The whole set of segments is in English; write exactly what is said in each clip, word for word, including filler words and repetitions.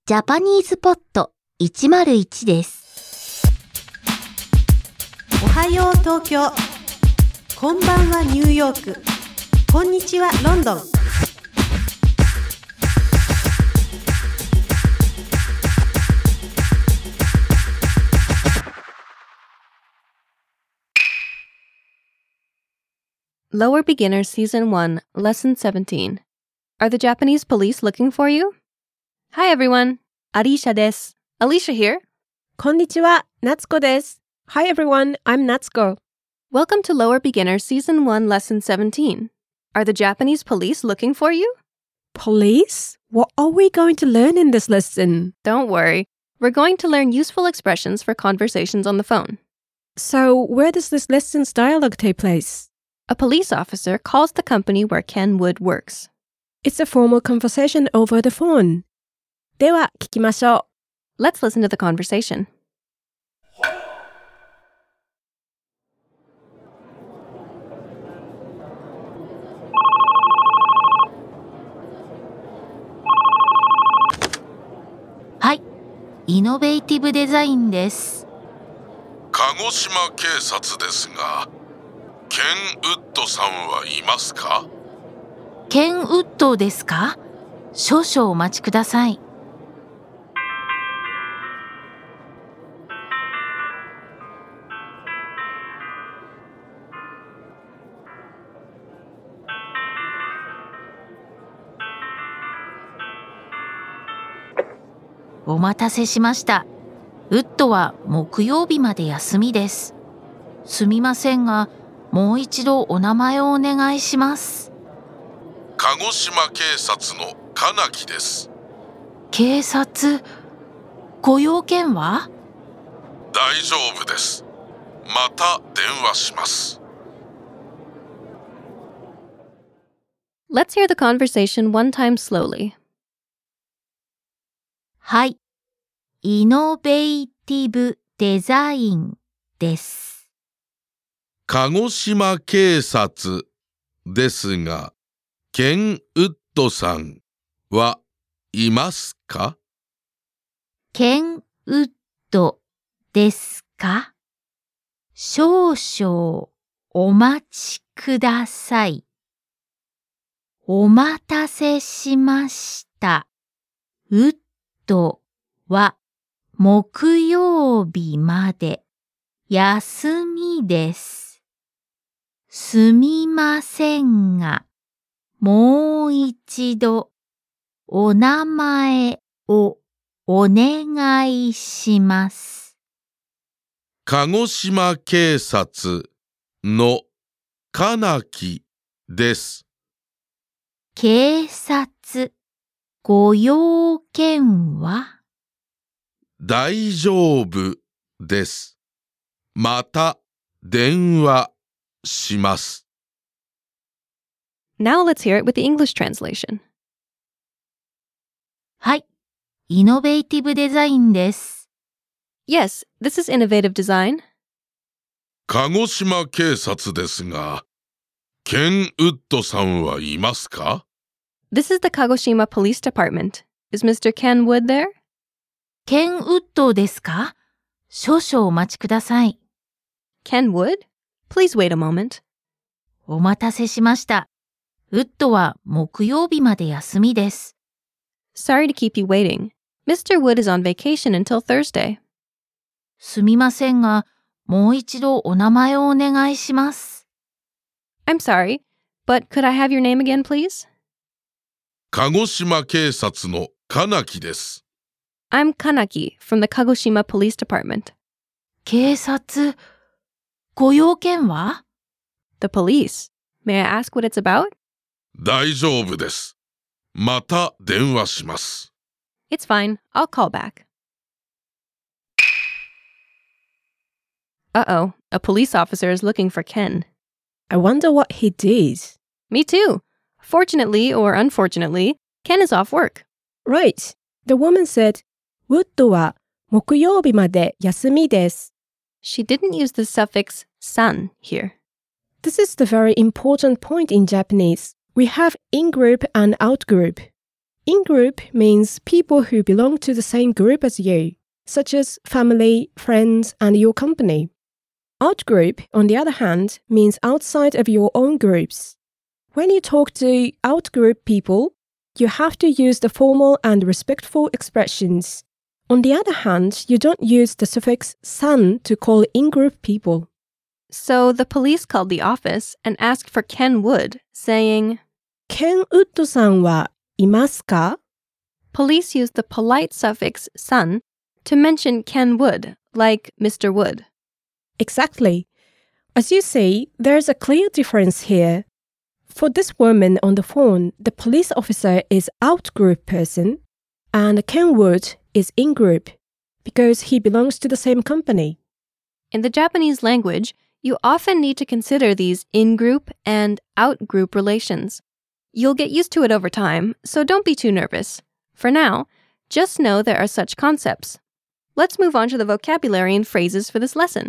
ジャパニーズポットいちまるいちです。 おはよう東京、こんばんはニューヨーク、こんにちはロンドン。 Lower Beginners Season one, Lesson seventeen. Are the Japanese police looking for you? Hi everyone, Arisha です。Alicia here. こんにちは、夏子です。Hi everyone, I'm Natsuko. Welcome to Lower Beginners Season one, Lesson seventeen. Are the Japanese police looking for you? Police? What are we going to learn in this lesson? Don't worry. We're going to learn useful expressions for conversations on the phone. So, where does this lesson's dialogue take place? A police officer calls the company where Ken Wood works. It's a formal conversation over the phone. では、聞きましょう。 Let's listen to the conversation. はい、イノベーティブデザインです。 鹿児島警察ですが、ケン・ウッドさんはいますか？ ケン・ウッドですか？少々お待ちください。お待たせしました。ウッドは木曜日まで休みです。すみませんが、もう一度お名前をお願いします。 鹿児島警察の金木です。 警察、ご用件は？ 大丈夫です。また電話します。 Let's hear the conversation one time slowly. はい、イノベーティブデザインです。 鹿児島警察ですが、ケン・ウッドさんはいますか？ ケン・ウッドですか？少々お待ちください。お待たせしました。ウッドは木曜日まで休みです。すみませんが、もう一度お名前をお願いします。 鹿児島警察の金木です。 警察、ご用件は？ 大丈夫です。また電話します。 Now let's hear it with the English translation. はい、イノベーティブデザインです。 Yes, this is innovative design. 鹿児島警察ですが、ケン・ウッドさんはいますか？ This is the Kagoshima Police Department. Is Mister Ken Wood there? ケン・ウッドですか？少々お待ちください。 Ken Wood? Please wait a moment. お待たせしました。ウッドは木曜日まで休みです。 Sorry to keep you waiting. Mister Wood is on vacation until Thursday. すみませんが、もう一度お名前をお願いします。 I'm sorry, but could I have your name again, please? 鹿児島警察の金木です。 I'm Kanaki from the Kagoshima Police Department. 警察、ご用件は？ The police. May I ask what it's about? 大丈夫です。また電話します。 It's fine. I'll call back. Uh-oh. A police officer is looking for Ken. I wonder what he did. Me too. Fortunately or unfortunately, Ken is off work. Right. The woman said, ウッドは木曜日まで休みです。 She didn't use the suffix san here. This is the very important point in Japanese. We have in-group and out-group. In-group means people who belong to the same group as you, such as family, friends, and your company. Out-group, on the other hand, means outside of your own groups. When you talk to out-group people, you have to use the formal and respectful expressions. On the other hand, you don't use the suffix san to call in-group people. So the police called the office and asked for Ken Wood, saying, Ken Wood さんはいますか? Police used the polite suffix san to mention Ken Wood, like Mister Wood. Exactly. As you see, there's a clear difference here. For this woman on the phone, the police officer is out-group person, and Ken Wood is in-group, because he belongs to the same company. In the Japanese language, you often need to consider these in-group and out-group relations. You'll get used to it over time, so don't be too nervous. For now, just know there are such concepts. Let's move on to the vocabulary and phrases for this lesson.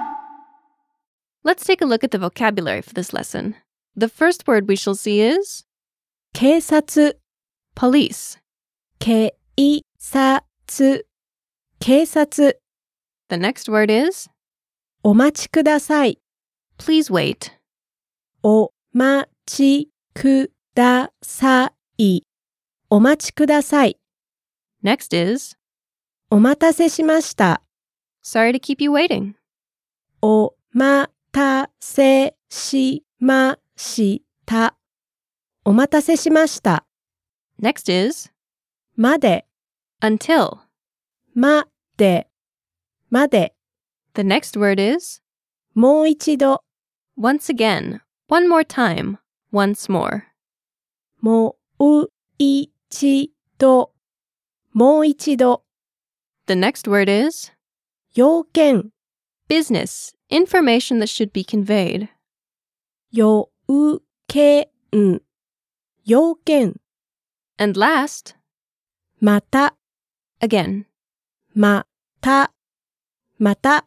Let's take a look at the vocabulary for this lesson. The first word we shall see is 警察 police. 警察警察 The next word is お待ちください please wait. お待ちくださいお待ちください Next is お待たせしました sorry to keep you waiting. お待たせしましたお待たせしました Next is まで until. までまで The next word is もう一度 once again, one more time, once more. もう一度もう一度 The next word is 要件 business, information that should be conveyed. 要件要件 And last, また again. またまた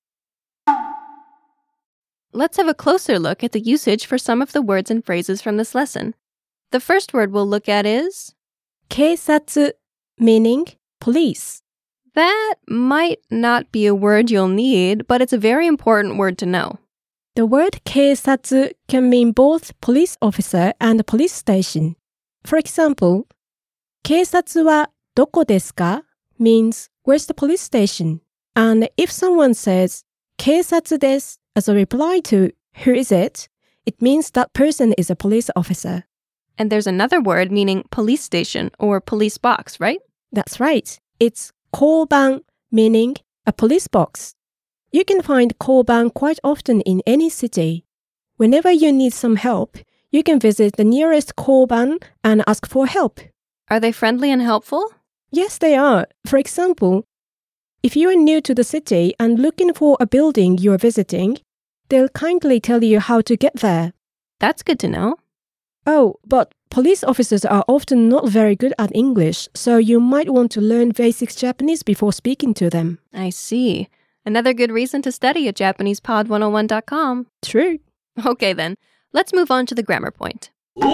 Let's have a closer look at the usage for some of the words and phrases from this lesson. The first word we'll look at is 警察 meaning police. that might not be a word you'll need, but it's a very important word to know. The word 警察 can mean both police officer and police station. For example, 警察はどこですか means where's the police station? And if someone says 警察です as a reply to who is it, it means that person is a police officer. And there's another word meaning police station or police box, right? That's right. It's 交番 meaning a police box. You can find 交番 quite often in any city. Whenever you need some help, you can visit the nearest 交番 and ask for help. Are they friendly and helpful? Yes, they are. For example, if you are new to the city and looking for a building you are visiting, they'll kindly tell you how to get there. That's good to know. Oh, but police officers are often not very good at English, so you might want to learn basic Japanese before speaking to them. I see. Another good reason to study at Japanese pod one oh one dot com. True. Okay then, let's move on to the grammar point.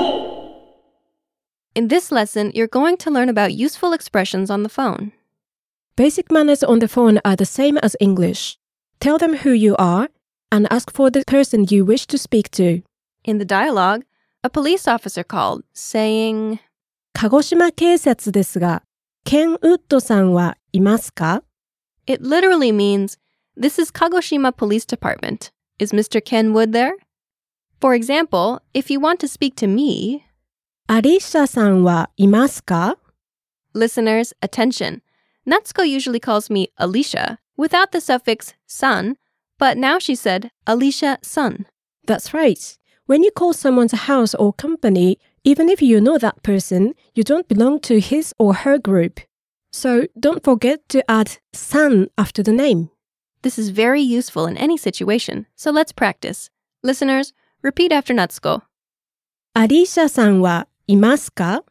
In this lesson, you're going to learn about useful expressions on the phone. Basic manners on the phone are the same as English. Tell them who you are and ask for the person you wish to speak to. In the dialogue, a police officer called, saying, 鹿児島警察ですが、ケン・ウッドさんはいますか? It literally means, this is Kagoshima Police Department. Is Mister Ken Wood there? For example, if you want to speak to me, アリシャさんはいますか? listeners, attention. Natsuko usually calls me Alicia without the suffix san, but now she said Alicia-san. That's right. When you call someone's house or company, even if you know that person, you don't belong to his or her group. So don't forget to add san after the name. This is very useful in any situation, so let's practice. Listeners, repeat after Natsuko. アリシャさんはいますか?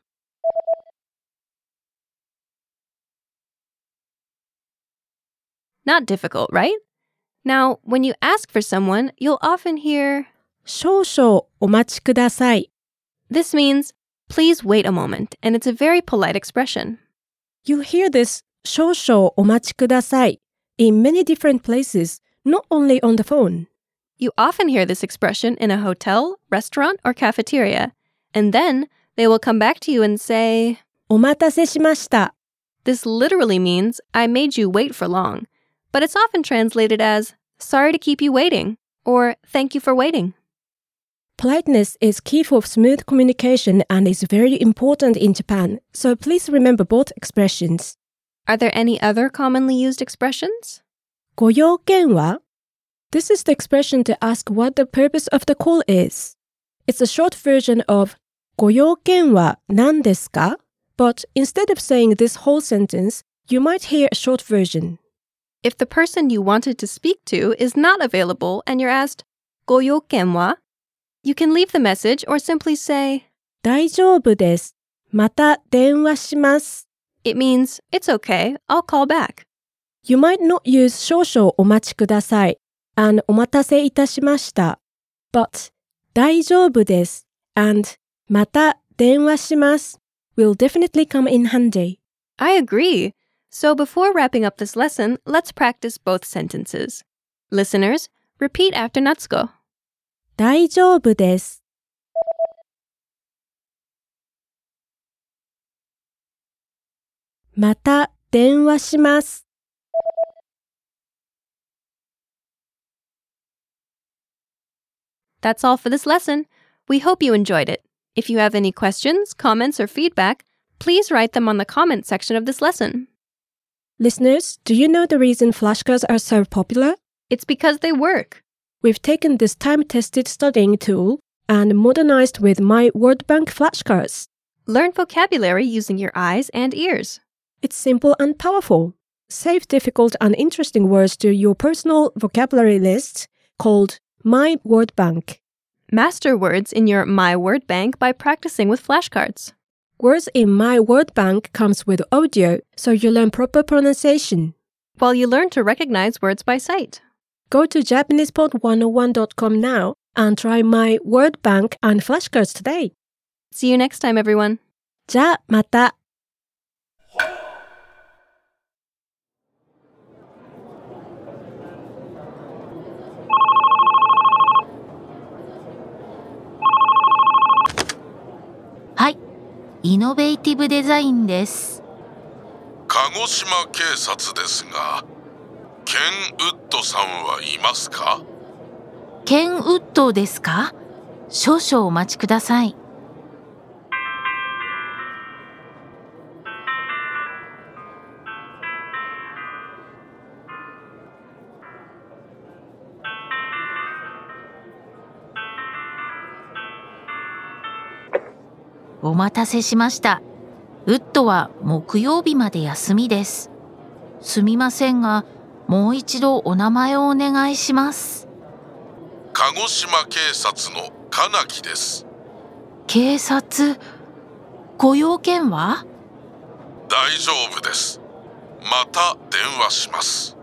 Not difficult, right? Now, when you ask for someone, you'll often hear, 少々お待ちください. this means, please wait a moment, and it's a very polite expression. You hear this 少々お待ちください in many different places, not only on the phone. You often hear this expression in a hotel, restaurant, or cafeteria, and then they will come back to you and say, お待たせしました This literally means, I made you wait for long, but it's often translated as, sorry to keep you waiting, or thank you for waiting. Politeness is key for smooth communication and is very important in Japan, so please remember both expressions. Are there any other commonly used expressions? ご用件は? This is the expression to ask what the purpose of the call is. It's a short version of ご用件は何ですか? But instead of saying this whole sentence, you might hear a short version. If the person you wanted to speak to is not available and you're asked, ご用件は? You can leave the message or simply say, 大丈夫です。また電話します。 It means, it's okay, I'll call back. You might not use 少々お待ちください and お待たせいたしました。But 大丈夫です and また電話します will definitely come in handy. I agree. So before wrapping up this lesson, let's practice both sentences. Listeners, repeat after Natsuko. 大丈夫です。また電話します。 That's all for this lesson. We hope you enjoyed it. If you have any questions, comments, or feedback, please write them on the comment section of this lesson. Listeners, do you know the reason flashcards are so popular? It's because they work. We've taken this time-tested studying tool and modernized with My Word Bank flashcards. Learn vocabulary using your eyes and ears. It's simple and powerful. Save difficult and interesting words to your personal vocabulary list called My Word Bank. Master words in your My Word Bank by practicing with flashcards. Words in My Word Bank comes with audio, so you learn proper pronunciation. While you learn to recognize words by sight. Go to Japanese pod one oh one dot com now and try My Word Bank and flashcards today. See you next time, everyone. じゃあまた。 はい、イノベーティブデザインです。 鹿児島警察ですが、ケン・ウッドさんはいますか？ ケン・ウッドですか？少々お待ちください。お待たせしました。ウッドは木曜日まで休みです。すみませんが、もう一度お名前をお願いします。 鹿児島警察の金木です。 警察、ご用件は？ 大丈夫です。また電話します。